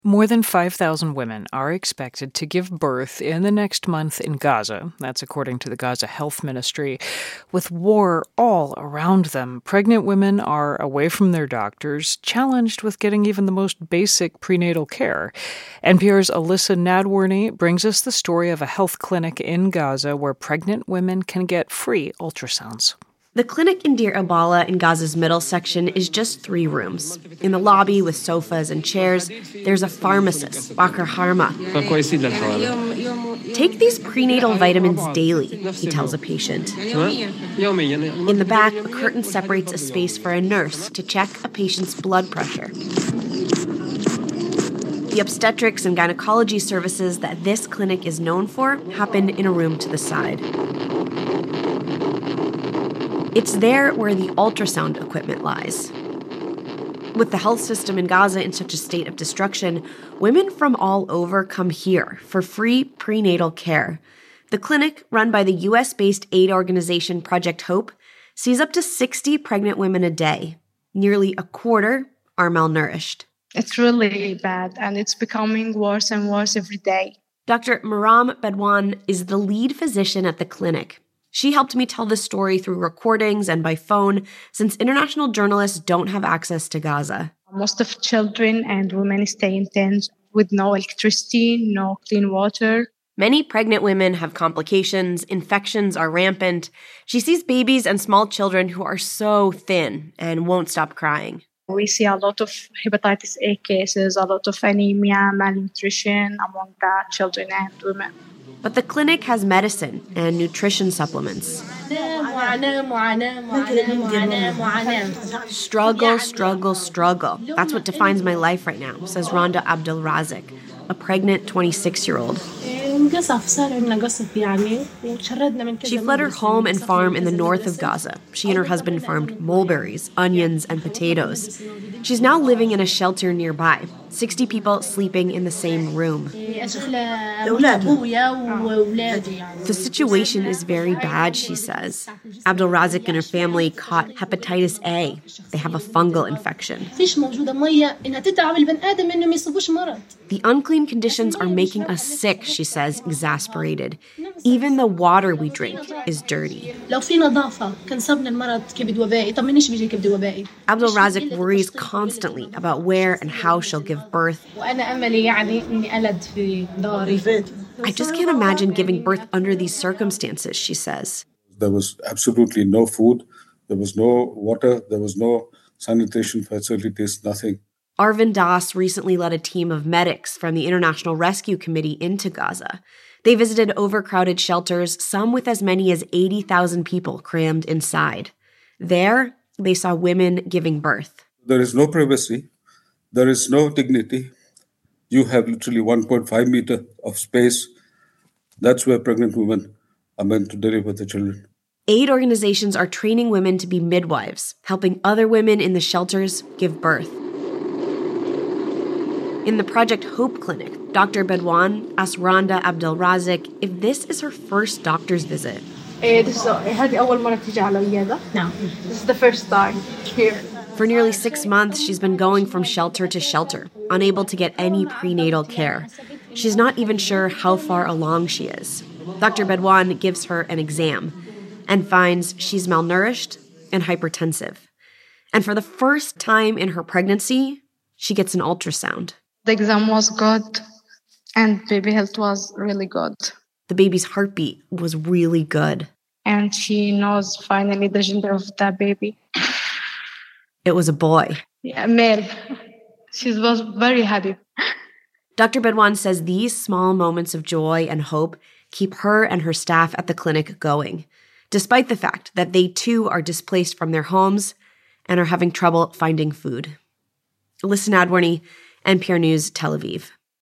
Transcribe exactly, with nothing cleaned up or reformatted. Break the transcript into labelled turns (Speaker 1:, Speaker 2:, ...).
Speaker 1: More than five thousand women are expected to give birth in the next month in Gaza. That's according to the Gaza Health Ministry. With war all around them, pregnant women are away from their doctors, challenged with getting even the most basic prenatal care. N P R's Alyssa Nadworny brings us the story of a health clinic in Gaza where pregnant women can get free ultrasounds.
Speaker 2: The clinic in Deir al-Balah in Gaza's middle section is just three rooms. In the lobby with sofas and chairs, there's a pharmacist, Bakr Harma. Take these prenatal vitamins daily, he tells a patient. In the back, a curtain separates a space for a nurse to check a patient's blood pressure. The obstetrics and gynecology services that this clinic is known for happen in a room to the side. It's there where the ultrasound equipment lies. With the health system in Gaza in such a state of destruction, women from all over come here for free prenatal care. The clinic, run by the U S-based aid organization Project Hope, sees up to sixty pregnant women a day. Nearly a quarter are malnourished.
Speaker 3: It's really bad, and it's becoming worse and worse every day.
Speaker 2: Doctor Maram Bedwan is the lead physician at the clinic. She helped me tell this story through recordings and by phone, since international journalists don't have access to Gaza.
Speaker 3: Most of children and women stay in tents with no electricity, no clean water.
Speaker 2: Many pregnant women have complications, infections are rampant. She sees babies and small children who are so thin and won't stop crying.
Speaker 3: We see a lot of hepatitis A cases, a lot of anemia, malnutrition among the children and women.
Speaker 2: But the clinic has medicine and nutrition supplements. Struggle, struggle, struggle. That's what defines my life right now, says Rhonda Abdelrazik, a pregnant twenty-six-year-old. She fled her home and farm in the north of Gaza. She and her husband farmed mulberries, onions, and potatoes. She's now living in a shelter nearby, sixty people sleeping in the same room. The situation is very bad, she says. Abdelrazik and her family caught hepatitis A. They have a fungal infection. The unclean conditions are making us sick, she says, exasperated. Even the water we drink is dirty. Abdelrazik worries constantly about where and how she'll give birth. I just can't imagine giving birth under these circumstances, she says.
Speaker 4: There was absolutely no food, there was no water, there was no sanitation facilities, nothing.
Speaker 2: Arvind Das recently led a team of medics from the International Rescue Committee into Gaza. They visited overcrowded shelters, some with as many as eighty thousand people crammed inside. There, they saw women giving birth.
Speaker 4: There is no privacy. There is no dignity. You have literally one point five meter of space. That's where pregnant women are meant to deliver the children.
Speaker 2: Aid organizations are training women to be midwives, helping other women in the shelters give birth. In the Project Hope clinic, Doctor Bedwan asked Rhonda Abdelrazik if this is her first doctor's visit.
Speaker 3: No, this is the first time here.
Speaker 2: For nearly six months, she's been going from shelter to shelter, unable to get any prenatal care. She's not even sure how far along she is. Doctor Bedwan gives her an exam and finds she's malnourished and hypertensive. And for the first time in her pregnancy, she gets an ultrasound.
Speaker 3: The exam was good, and baby health was really good.
Speaker 2: The baby's heartbeat was really good.
Speaker 3: And she knows finally the gender of the baby.
Speaker 2: It was a boy.
Speaker 3: Yeah, male. She was very happy.
Speaker 2: Doctor Bedwan says these small moments of joy and hope keep her and her staff at the clinic going, despite the fact that they too are displaced from their homes and are having trouble finding food. Alyssa Nadworny, N P R News, Tel Aviv.